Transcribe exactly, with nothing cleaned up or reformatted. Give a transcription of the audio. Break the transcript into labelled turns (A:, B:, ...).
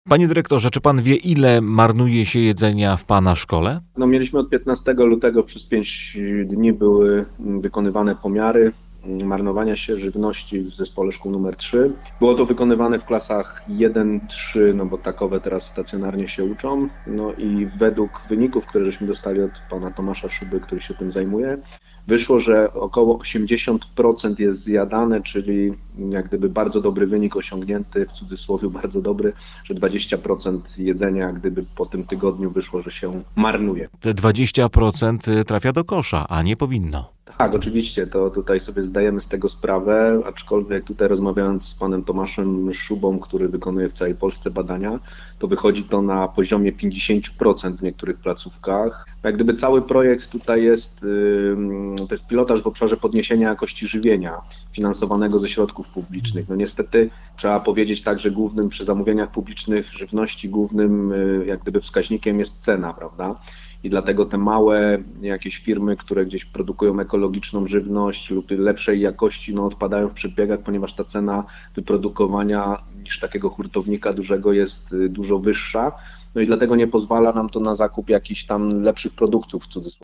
A: Panie dyrektorze, czy pan wie, ile marnuje się jedzenia w pana szkole?
B: No, mieliśmy od piętnastego lutego przez pięć dni były wykonywane pomiary marnowania się żywności w zespole szkół numer trzy. Było to wykonywane w klasach jeden trzy, no bo takowe teraz stacjonarnie się uczą. No i według wyników, które żeśmy dostali od pana Tomasza Szuby, który się tym zajmuje, wyszło, że około osiemdziesiąt procent jest zjadane, czyli jak gdyby bardzo dobry wynik osiągnięty, w cudzysłowie bardzo dobry, że dwadzieścia procent jedzenia jak gdyby po tym tygodniu wyszło, że się marnuje.
A: Te dwadzieścia procent trafia do kosza, a nie powinno.
B: Tak, oczywiście, to tutaj sobie zdajemy z tego sprawę, aczkolwiek tutaj rozmawiając z panem Tomaszem Szubą, który wykonuje w całej Polsce badania, to wychodzi to na poziomie pięćdziesiąt procent w niektórych placówkach. Jak gdyby cały projekt tutaj jest, to jest pilotaż w obszarze podniesienia jakości żywienia finansowanego ze środków publicznych. No niestety trzeba powiedzieć tak, że głównym przy zamówieniach publicznych żywności głównym jak gdyby wskaźnikiem jest cena, prawda? I dlatego te małe jakieś firmy, które gdzieś produkują ekologiczną żywność lub lepszej jakości, no odpadają w przedbiegach, ponieważ ta cena wyprodukowania niż takiego hurtownika dużego jest dużo wyższa. No i dlatego nie pozwala nam to na zakup jakichś tam lepszych produktów w cudzysłowie.